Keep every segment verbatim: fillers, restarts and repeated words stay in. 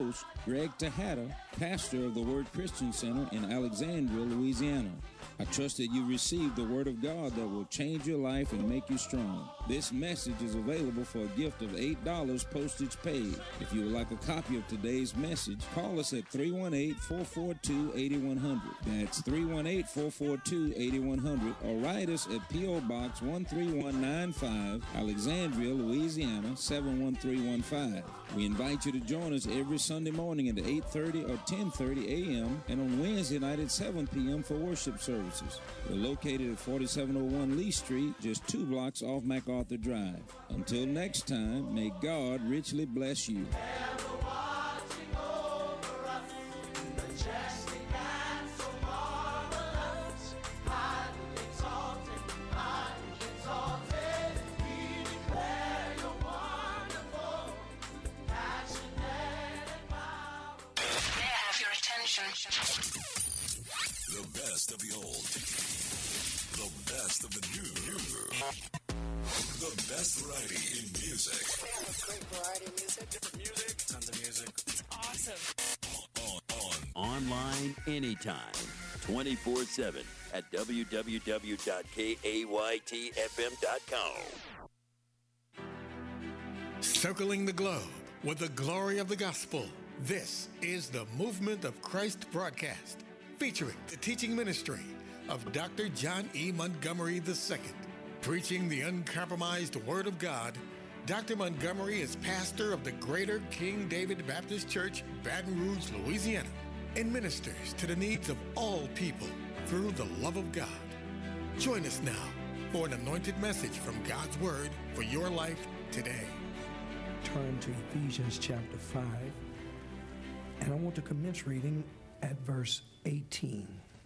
Host Greg Tejada, pastor of the Word Christian Center in Alexandria, Louisiana. I trust that you received the Word of God that will change your life and make you strong. This message is available for a gift of eight dollars postage paid. If you would like a copy of today's message, call us at three one eight, four four two, eight one zero zero. That's three one eight, four four two, eight one zero zero, or write us at P O. Box one three one nine five, Alexandria, Louisiana, seven one three one five. We invite you to join us every Sunday morning at eight thirty or ten thirty a.m. and on Wednesday night at seven p.m. for worship services. We're located at forty-seven oh one Lee Street, just two blocks off MacArthur Drive. Until next time, may God richly bless you. The best of the old. The best of the new. The best variety in music. We have a great variety of music. Different music. Tons of music. It's awesome. On, on. Online anytime. twenty-four seven at w w w dot k a y t f m dot com. Circling the globe with the glory of the gospel. This is the Movement of Christ broadcast, featuring the teaching ministry of Doctor John E. Montgomery the Second. Preaching the uncompromised Word of God, Doctor Montgomery is pastor of the Greater King David Baptist Church, Baton Rouge, Louisiana, and ministers to the needs of all people through the love of God. Join us now for an anointed message from God's Word for your life today. Turn to Ephesians chapter five, and I want to commence reading at verse eighteen.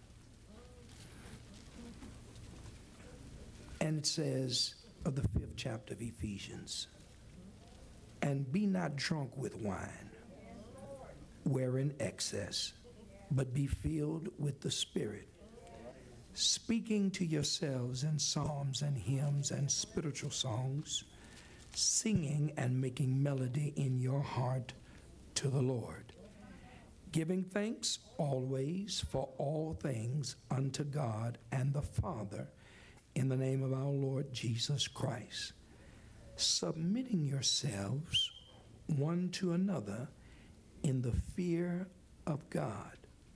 And it says of the fifth chapter of Ephesians, and be not drunk with wine, wherein excess, but be filled with the Spirit, speaking to yourselves in psalms and hymns and spiritual songs, singing and making melody in your heart to the Lord, giving thanks always for all things unto God and the Father, in the name of our Lord Jesus Christ, submitting yourselves one to another in the fear of God.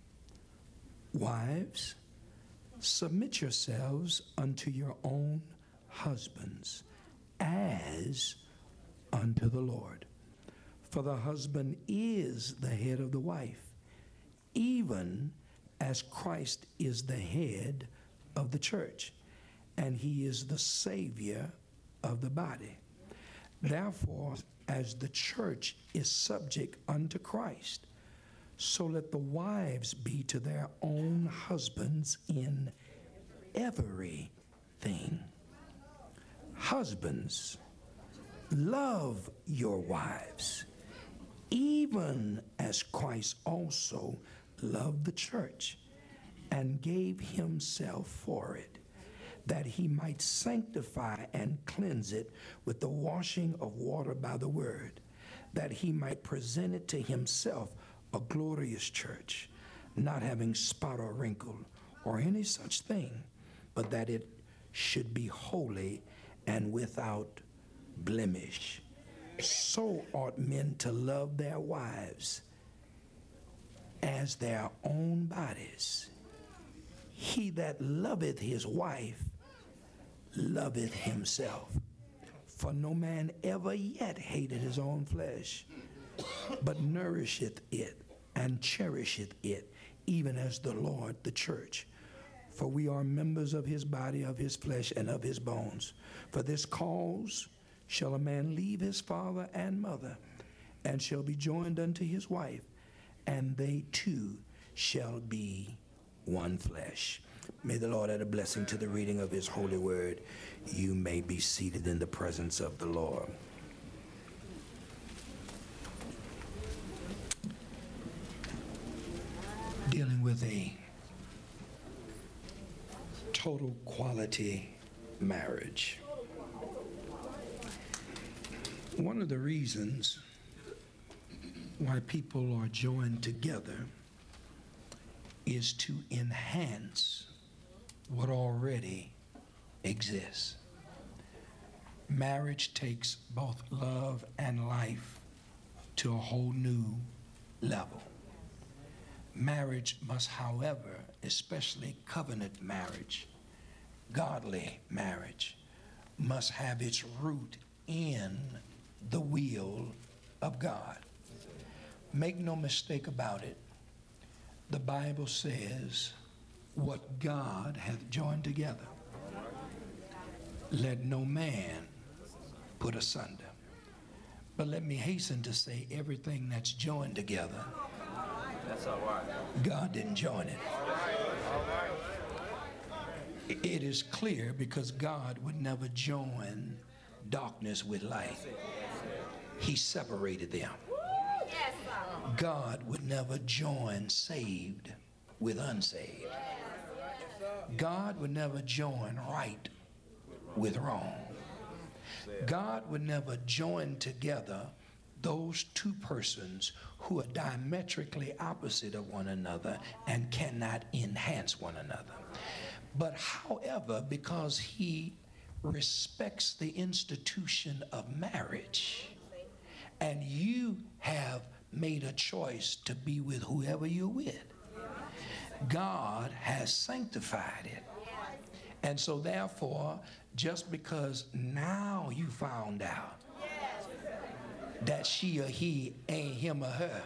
Wives, submit yourselves unto your own husbands, as unto the Lord. For the husband is the head of the wife, even as Christ is the head of the church, and he is the Savior of the body. Therefore, as the church is subject unto Christ, so let the wives be to their own husbands in everything. Husbands, love your wives, even as Christ also loved the church and gave himself for it, that he might sanctify and cleanse it with the washing of water by the word, that he might present it to himself a glorious church, not having spot or wrinkle or any such thing, but that it should be holy and without blemish. So ought men to love their wives as their own bodies. He that loveth his wife loveth himself. For no man ever yet hated his own flesh, but nourisheth it and cherisheth it, even as the Lord the church. For we are members of his body, of his flesh, and of his bones. For this cause shall a man leave his father and mother, and shall be joined unto his wife, and they two shall be one flesh. May the Lord add a blessing to the reading of his holy word. You may be seated in the presence of the Lord. Dealing with a total quality marriage. One of the reasons why people are joined together is to enhance what already exists. Marriage takes both love and life to a whole new level. Marriage must, however, especially covenant marriage, godly marriage, must have its root in the will of God. Make no mistake about it. The Bible says, what God hath joined together, let no man put asunder. But let me hasten to say, everything that's joined together, that's all right. God didn't join it. It is clear, because God would never join darkness with light. He separated them. God would never join saved with unsaved. God would never join right with wrong. God would never join together those two persons who are diametrically opposite of one another and cannot enhance one another. But however, because he respects the institution of marriage, and you have made a choice to be with whoever you're with, God has sanctified it. And so therefore, just because now you found out that she or he ain't him or her,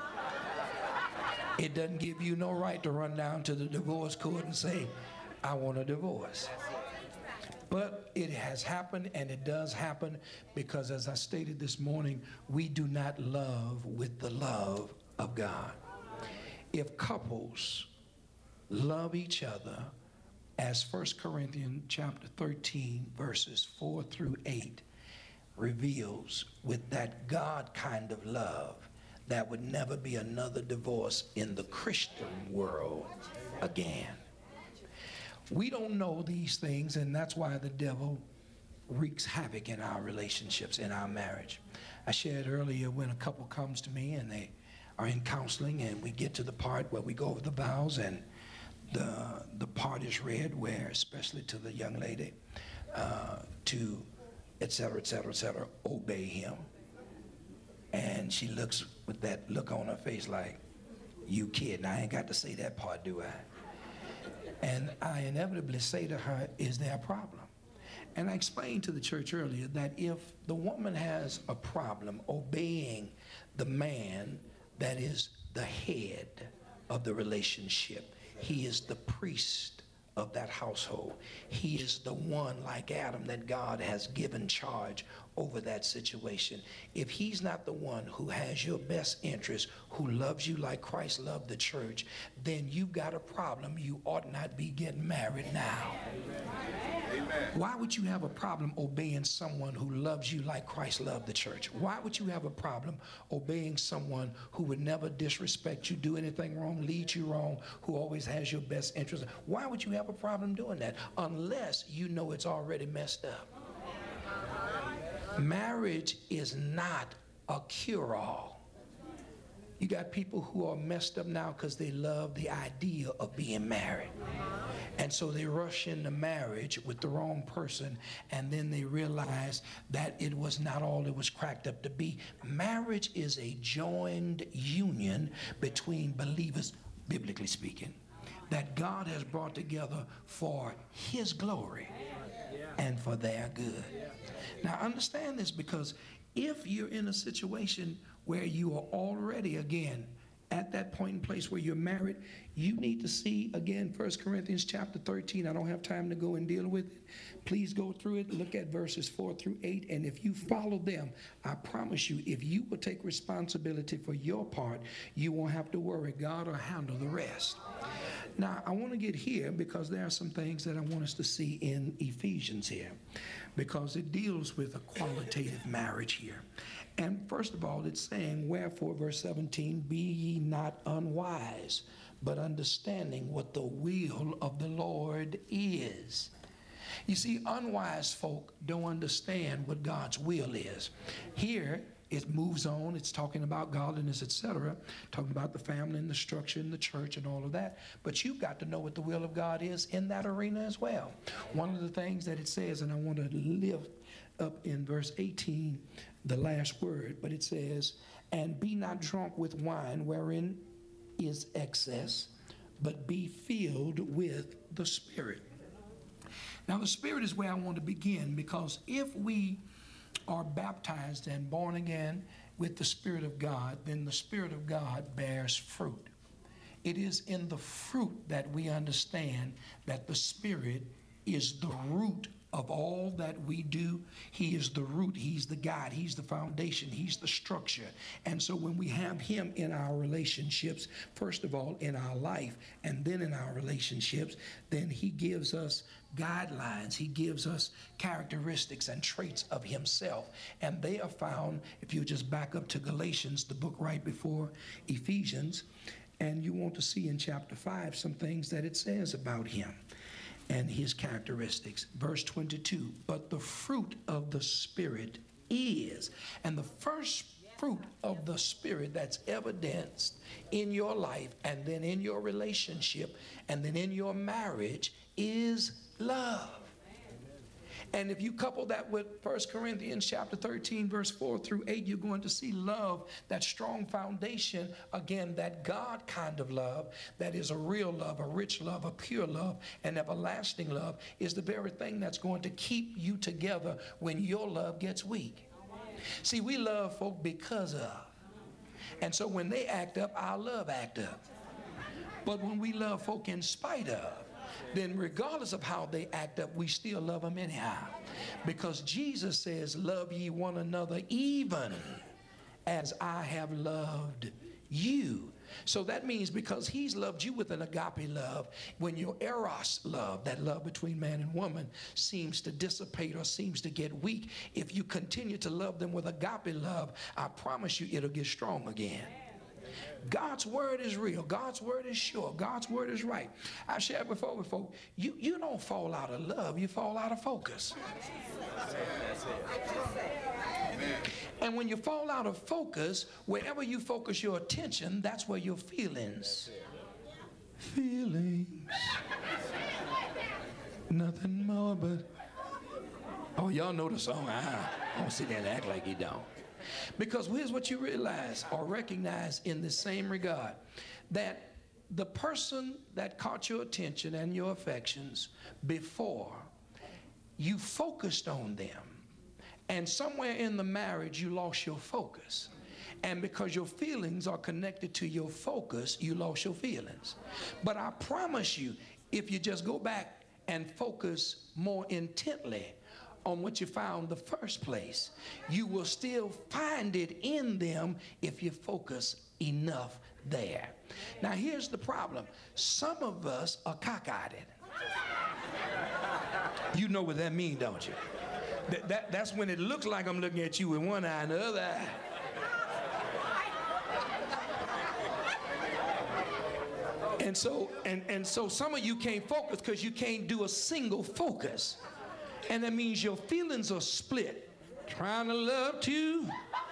it doesn't give you no right to run down to the divorce court and say, I want a divorce. But it has happened, and it does happen, because as I stated this morning, we do not love with the love of God. If couples love each other, as First Corinthians chapter thirteen, verses four through eight reveals, with that God kind of love, there would never be another divorce in the Christian world again. We don't know these things, and that's why the devil wreaks havoc in our relationships, in our marriage. I shared earlier, when a couple comes to me and they are in counseling, and we get to the part where we go over the vows, and the the part is read, where, especially to the young lady, uh, to et cetera, et cetera, et cetera, obey him. And she looks with that look on her face like, you kidding, I ain't got to say that part, do I? And I inevitably say to her, is there a problem? And I explained to the church earlier that if the woman has a problem obeying the man that is the head of the relationship, he is the priest of that household. He is the one, like Adam, that God has given charge over that situation. If he's not the one who has your best interest, who loves you like Christ loved the church, then you've got a problem. You ought not be getting married now. Amen. Why would you have a problem obeying someone who loves you like Christ loved the church? Why would you have a problem obeying someone who would never disrespect you, do anything wrong, lead you wrong, who always has your best interest? Why would you have a problem doing that? Unless you know it's already messed up. Marriage is not a cure-all. You got people who are messed up now because they love the idea of being married. And so they rush into marriage with the wrong person, and then they realize that it was not all it was cracked up to be. Marriage is a joined union between believers, biblically speaking, that God has brought together for his glory and for their good. Now understand this, because if you're in a situation where you are already, again, at that point in place where you're married, you need to see, again, First Corinthians chapter thirteen. I don't have time to go and deal with it. Please go through it. Look at verses four through eight. And if you follow them, I promise you, if you will take responsibility for your part, you won't have to worry. God will handle the rest. Now, I want to get here because there are some things that I want us to see in Ephesians here, because it deals with a qualitative marriage here. And first of all, it's saying, wherefore, verse seventeen, be ye not unwise, but understanding what the will of the Lord is. You see, unwise folk don't understand what God's will is. Here, it moves on. It's talking about godliness, et cetera, talking about the family and the structure and the church and all of that. But you've got to know what the will of God is in that arena as well. One of the things that it says, and I want to lift up in verse eighteen, the last word, but it says, and be not drunk with wine wherein is excess, but be filled with the Spirit. Now, the Spirit is where I want to begin, because if we are baptized and born again with the Spirit of God, then the Spirit of God bears fruit. It is in the fruit that we understand that the Spirit is the root of all that we do. He is the root, he's the guide, he's the foundation, he's the structure. And so when we have him in our relationships, first of all in our life and then in our relationships, then he gives us guidelines, he gives us characteristics and traits of himself. And they are found, if you just back up to Galatians, the book right before Ephesians, and you want to see in chapter five some things that it says about him and his characteristics. Verse twenty-two, but the fruit of the Spirit is, and the first fruit of the Spirit that's evidenced in your life and then in your relationship and then in your marriage is love. And if you couple that with First Corinthians chapter thirteen, verse four through eight, you're going to see love, that strong foundation, again, that God kind of love, that is a real love, a rich love, a pure love, an everlasting love, is the very thing that's going to keep you together when your love gets weak. See, we love folk because of. And so when they act up, our love act up. But when we love folk in spite of, then regardless of how they act up, we still love them anyhow. Because Jesus says, love ye one another even as I have loved you. So that means because he's loved you with an agape love, when your eros love, that love between man and woman, seems to dissipate or seems to get weak, if you continue to love them with agape love, I promise you it'll get strong again. God's word is real. God's word is sure. God's word is right. I shared before with folks, you, you don't fall out of love, you fall out of focus. And when you fall out of focus, wherever you focus your attention, that's where your feelings. Feelings. Nothing more but. Oh, y'all know the song. I don't sit there and act like you don't. Because here's what you realize or recognize in the same regard, that the person that caught your attention and your affections before, you focused on them, and somewhere in the marriage you lost your focus. And because your feelings are connected to your focus, you lost your feelings. But I promise you, if you just go back and focus more intently on what you found the first place, you will still find it in them if you focus enough there. Now here's the problem. Some of us are cockeyed. You know what that means, don't you? That, that, that's when it looks like I'm looking at you with one eye and the other eye. And so, and, and so some of you can't focus because you can't do a single focus. And that means your feelings are split. Trying to love too.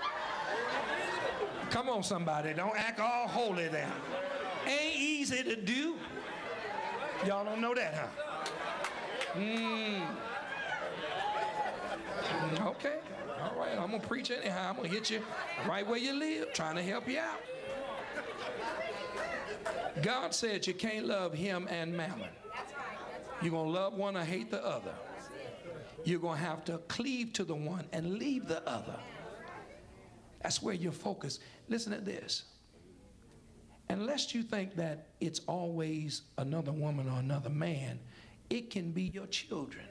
Come on, somebody. Don't act all holy there. Ain't easy to do. Y'all don't know that, huh? Mm. Okay. All right. I'm going to preach anyhow. I'm going to hit you right where you live, trying to help you out. God said you can't love him and mammon. You're going to love one or hate the other. You're going to have to cleave to the one and leave the other. That's where you're focused. Listen to this. Unless you think that it's always another woman or another man, it can be your children.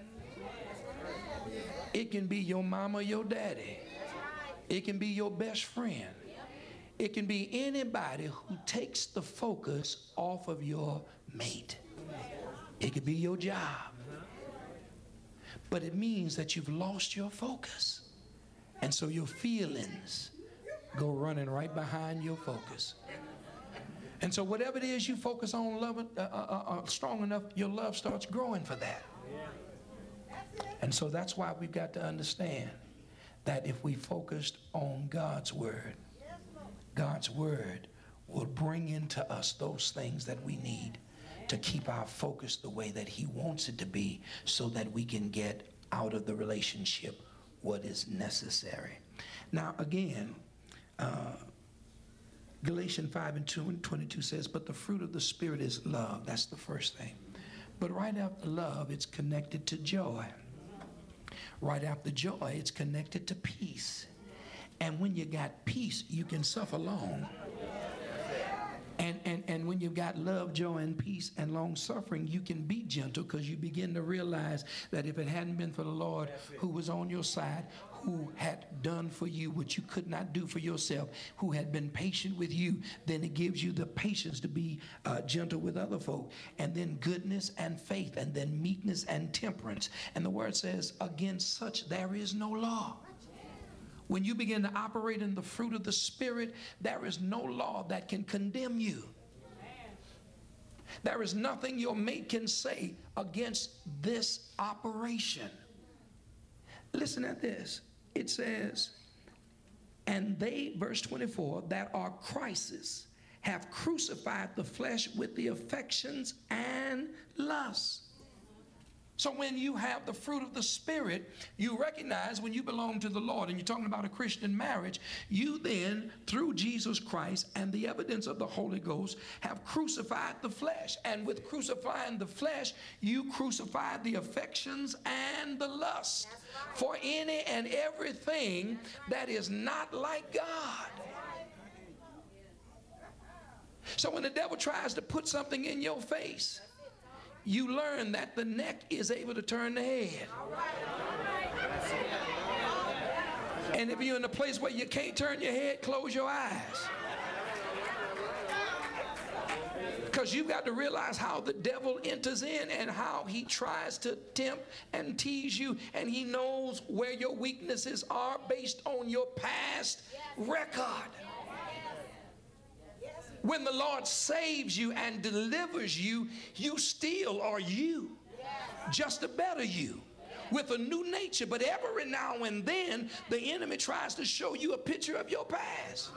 It can be your mama or your daddy. It can be your best friend. It can be anybody who takes the focus off of your mate. It could be your job. But it means that you've lost your focus. And so your feelings go running right behind your focus. And so whatever it is you focus on loving, uh, uh, uh, strong enough, your love starts growing for that. And so that's why we've got to understand that if we focused on God's word, God's word will bring into us those things that we need to keep our focus the way that he wants it to be, so that we can get out of the relationship what is necessary. Now again, uh, Galatians five and two and twenty-two says, but the fruit of the Spirit is love. That's the first thing. But right after love, it's connected to joy. Right after joy, it's connected to peace. And when you got peace, you can suffer long. And, and, and when you've got love, joy, and peace and long suffering, you can be gentle, because you begin to realize that if it hadn't been for the Lord who was on your side, who had done for you what you could not do for yourself, who had been patient with you, then it gives you the patience to be uh, gentle with other folk. And then goodness and faith, and then meekness and temperance. And the word says, against such there is no law. When you begin to operate in the fruit of the Spirit, there is no law that can condemn you. There is nothing your mate can say against this operation. Listen at this. It says, and they, verse twenty-four, that are Christ's, have crucified the flesh with the affections and lusts. So when you have the fruit of the Spirit, you recognize when you belong to the Lord, and you're talking about a Christian marriage, you then, through Jesus Christ and the evidence of the Holy Ghost, have crucified the flesh. And with crucifying the flesh, you crucified the affections and the lust for any and everything that is not like God. So when the devil tries to put something in your face, you learn that the neck is able to turn the head. And if you're in a place where you can't turn your head, close your eyes. Because you've got to realize how the devil enters in and how he tries to tempt and tease you. And he knows where your weaknesses are based on your past record. When the Lord saves you and delivers you, you still are you, just a better you, with a new nature. But every now and then, the enemy tries to show you a picture of your past.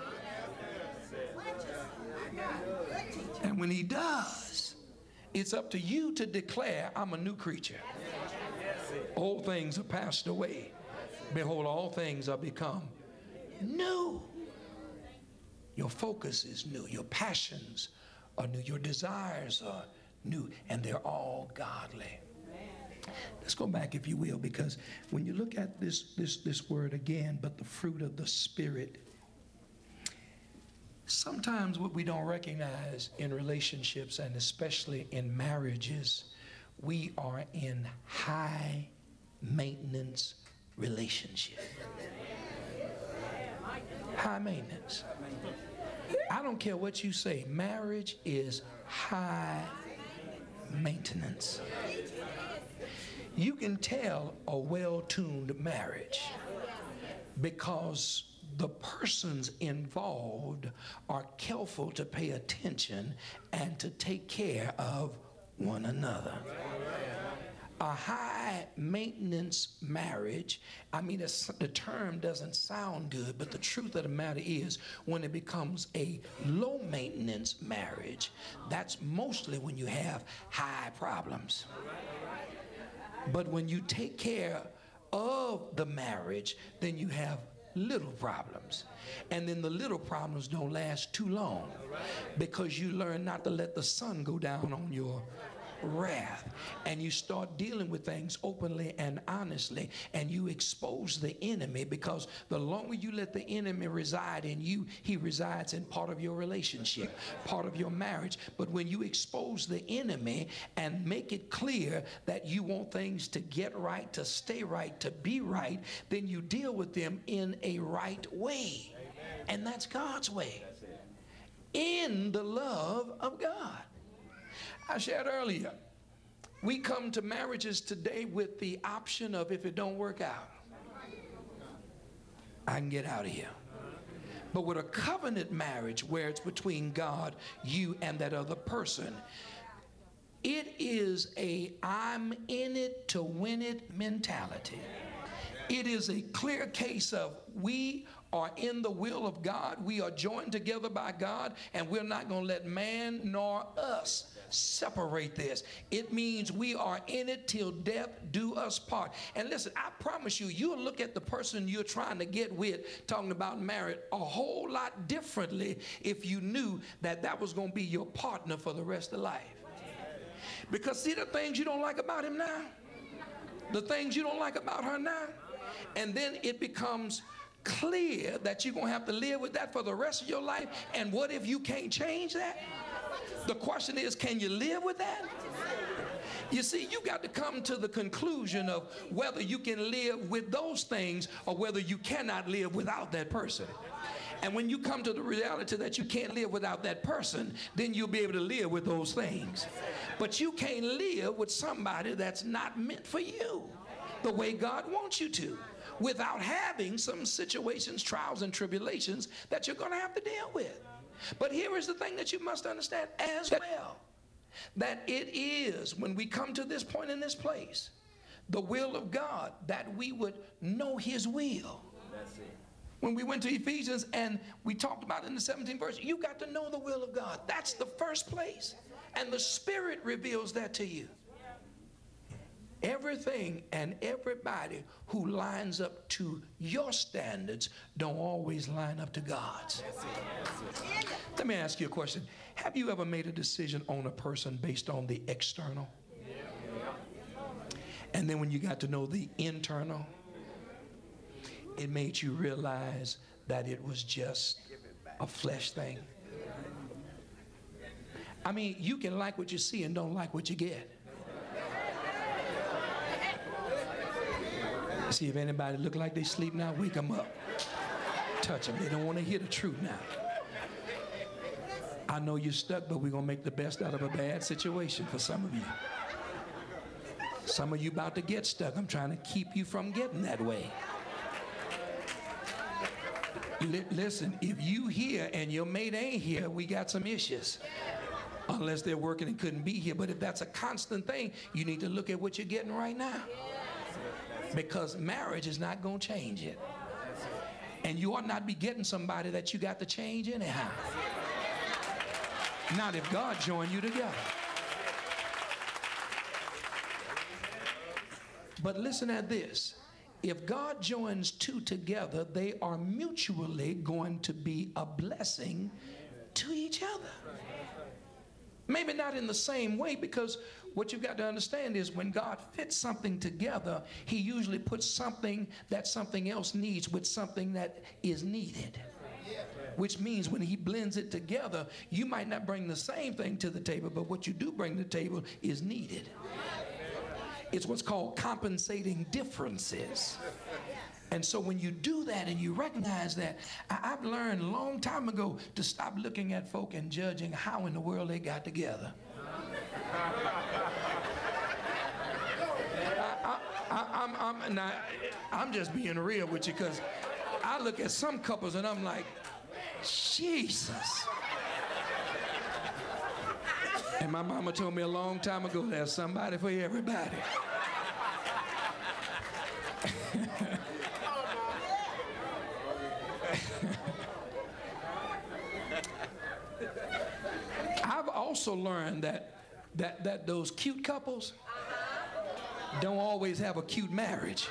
And when he does, it's up to you to declare, I'm a new creature. Old things are passed away. Behold, all things are become new. Your focus is new. Your passions are new. Your desires are new. And they're all godly. Let's go back, if you will, because when you look at this, this, this word again, but the fruit of the Spirit, sometimes what we don't recognize in relationships, and especially in marriages, we are in high maintenance relationship. High maintenance. I don't care what you say. Marriage is high maintenance. You can tell a well-tuned marriage because the persons involved are careful to pay attention and to take care of one another. A high maintenance marriage, I mean, it's, the term doesn't sound good, but the truth of the matter is when it becomes a low maintenance marriage, that's mostly when you have high problems. But when you take care of the marriage, then you have little problems. And then the little problems don't last too long because you learn not to let the sun go down on your wrath, and you start dealing with things openly and honestly, and you expose the enemy, because the longer you let the enemy reside in you, he resides in part of your relationship, part of your marriage. But when you expose the enemy and make it clear that you want things to get right, to stay right, to be right, then you deal with them in a right way. And that's God's way, in the love of God. I shared earlier, we come to marriages today with the option of, if it don't work out, I can get out of here. But with a covenant marriage where it's between God, you, and that other person, it is a I'm in it to win it mentality. It is a clear case of we are in the will of God. We are joined together by God, and we're not going to let man nor us separate this. It means we are in it till death do us part. And listen, I promise you, you'll look at the person you're trying to get with, talking about marriage, a whole lot differently if you knew that that was going to be your partner for the rest of life. Because see the things you don't like about him now, the things you don't like about her now, and then it becomes clear that you're going to have to live with that for the rest of your life. And what if you can't change that? The question is, can you live with that? You see, you got to come to the conclusion of whether you can live with those things or whether you cannot live without that person. And when you come to the reality that you can't live without that person, then you'll be able to live with those things. But you can't live with somebody that's not meant for you the way God wants you to, without having some situations, trials, and tribulations that you're going to have to deal with. But here is the thing that you must understand as well, that it is, when we come to this point in this place, the will of God that we would know his will. That's it. When we went to Ephesians and we talked about in the seventeenth verse, you got to know the will of God. That's the first place. And the Spirit reveals that to you. Everything and everybody who lines up to your standards don't always line up to God's. Let me ask you a question. Have you ever made a decision on a person based on the external? And then when you got to know the internal, it made you realize that it was just a flesh thing? I mean, you can like what you see and don't like what you get. See if anybody look like they sleep now, wake them up. Touch them. They don't want to hear the truth now. I know you're stuck, but we're going to make the best out of a bad situation for some of you. Some of you about to get stuck. I'm trying to keep you from getting that way. L- listen, if you here and your mate ain't here, we got some issues. Unless they're working and couldn't be here. But if that's a constant thing, you need to look at what you're getting right now. Because marriage is not going to change it. And you ought not be getting somebody that you got to change anyhow. Not if God joined you together. But listen at this. If God joins two together, they are mutually going to be a blessing to each other. Maybe not in the same way, because what you've got to understand is when God fits something together, he usually puts something that something else needs with something that is needed. Which means when he blends it together, you might not bring the same thing to the table, but what you do bring to the table is needed. It's what's called compensating differences. And so when you do that and you recognize that, I, I've learned a long time ago to stop looking at folk and judging how in the world they got together. I, I, I'm, I'm, now, I'm just being real with you, because I look at some couples and I'm like, Jesus. And my mama told me a long time ago, there's somebody for everybody. I've also learned that, that, that those cute couples don't always have a cute marriage.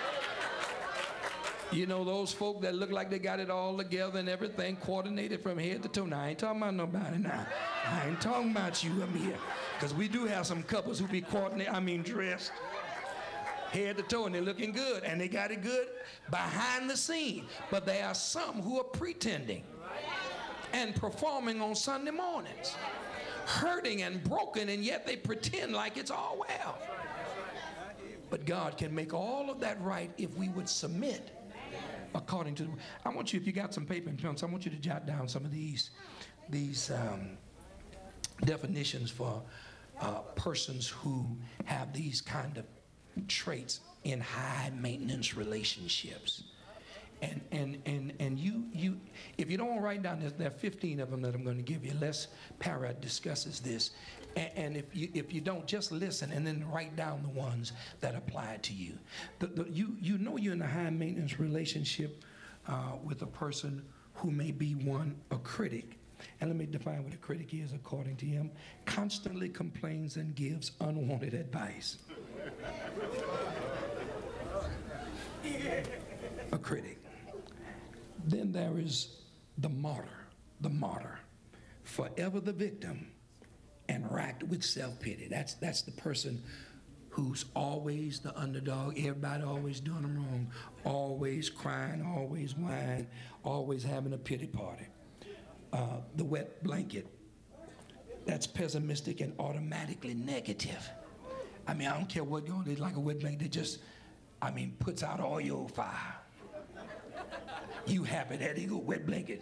You know, those folk that look like they got it all together and everything coordinated from head to toe. Now, I ain't talking about nobody now. I ain't talking about you, Amir. Because we do have some couples who be coordinated, I mean dressed head to toe, and they're looking good, and they got it good behind the scene. But there are some who are pretending and performing on Sunday mornings, hurting and broken, and yet they pretend like it's all well. But God can make all of that right if we would submit according to the, I want you, if you got some paper and pencils, I want you to jot down some of these these um, definitions for uh, persons who have these kind of traits in high maintenance relationships. And and and and you you if you don't want to write down, there are fifteen of them that I'm going to give you. Les Parrott discusses this, and, and if you if you don't, just listen and then write down the ones that apply to you. The, the, you you know you're in a high maintenance relationship uh, with a person who may be one a critic. And let me define what a critic is according to him. Constantly complains and gives unwanted advice. A critic. Then there is the martyr, the martyr, forever the victim and racked with self-pity. That's, that's the person who's always the underdog, everybody always doing them wrong, always crying, always whining, always having a pity party. Uh, the wet blanket, that's pessimistic and automatically negative. I mean, I don't care what going on, it's like a wet blanket that just, I mean, puts out all your fire. You happy, there you go, wet blanket.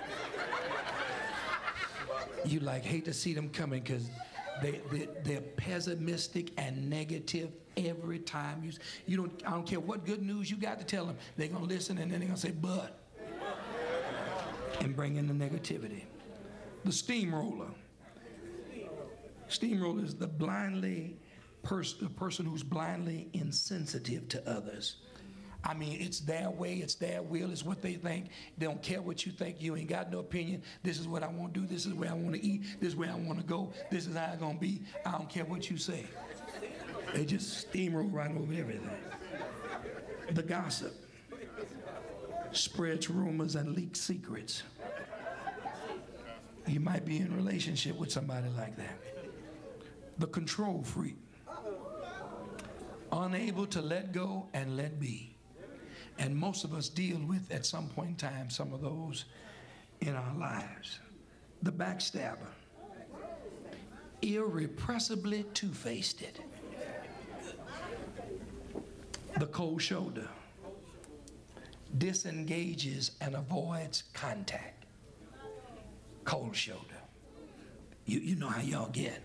You like hate to see them coming because they, they, they're pessimistic and negative every time. You, you don't, I don't care what good news you got to tell them, they're gonna listen and then they're gonna say, but. And bring in the negativity. The steamroller. Steamroller is the blindly, pers- the person who's blindly insensitive to others. I mean, it's their way, it's their will, it's what they think. They don't care what you think, you ain't got no opinion. This is what I want to do, this is where I want to eat, this is where I want to go, this is how it's going to be. I don't care what you say. They just steamroll right over everything. The gossip. Spreads rumors and leaks secrets. You might be in a relationship with somebody like that. The control freak. Unable to let go and let be. And most of us deal with, at some point in time, some of those in our lives. The backstabber. Irrepressibly two-faced it. The cold shoulder. Disengages and avoids contact. Cold shoulder. You, you know how y'all get.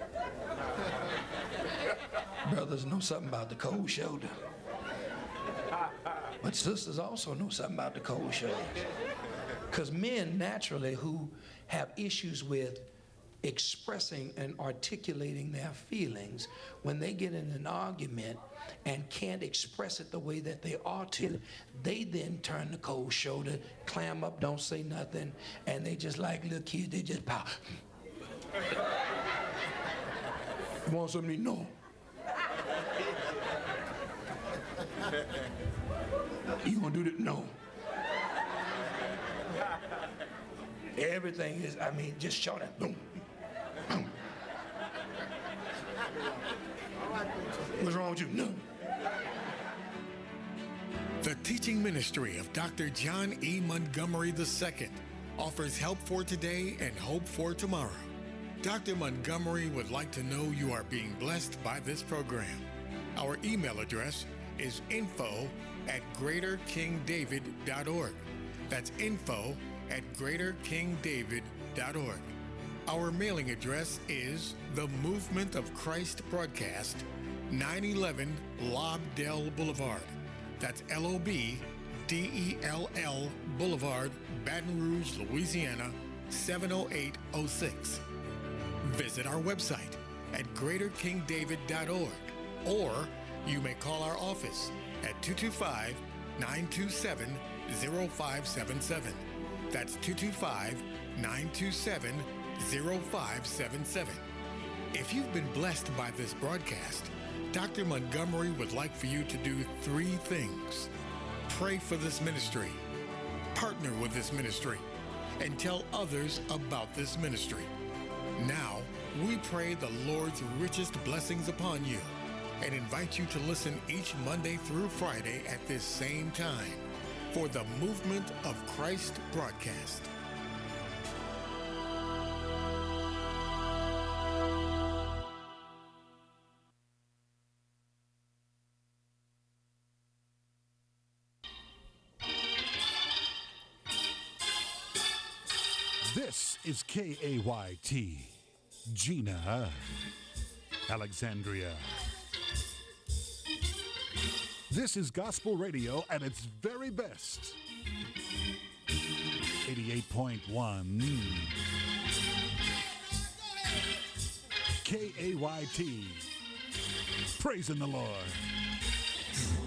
Brothers know something about the cold shoulder. But sisters also know something about the cold shoulder. Because men naturally who have issues with expressing and articulating their feelings, when they get in an argument and can't express it the way that they ought to, they then turn the cold shoulder, clam up, don't say nothing, and they just like little kids, they just pow. You want something to know? You gonna do that? No. Everything is, I mean, just shout out, boom. What's wrong with you? No. The teaching ministry of Doctor John E. Montgomery the Second offers help for today and hope for tomorrow. Doctor Montgomery would like to know you are being blessed by this program. Our email address is info at greater king david dot org. That's info at greater king david dot org. Our mailing address is The Movement of Christ Broadcast, nine eleven Lobdell Boulevard. That's L O B D E L L Boulevard, Baton Rouge, Louisiana, seven oh eight oh six. Visit our website at greater king david dot org, or you may call our office at two two five, nine two seven, zero five seven seven. That's two two five, nine two seven, zero five seven seven. If you've been blessed by this broadcast, Doctor Montgomery would like for you to do three things. Pray for this ministry, partner with this ministry, and tell others about this ministry. Now, we pray the Lord's richest blessings upon you and invite you to listen each Monday through Friday at this same time for the Movement of Christ broadcast. This is K A Y T, Gina, Alexandria. This is gospel radio at its very best. eighty-eight point one K A Y T. Praising the Lord.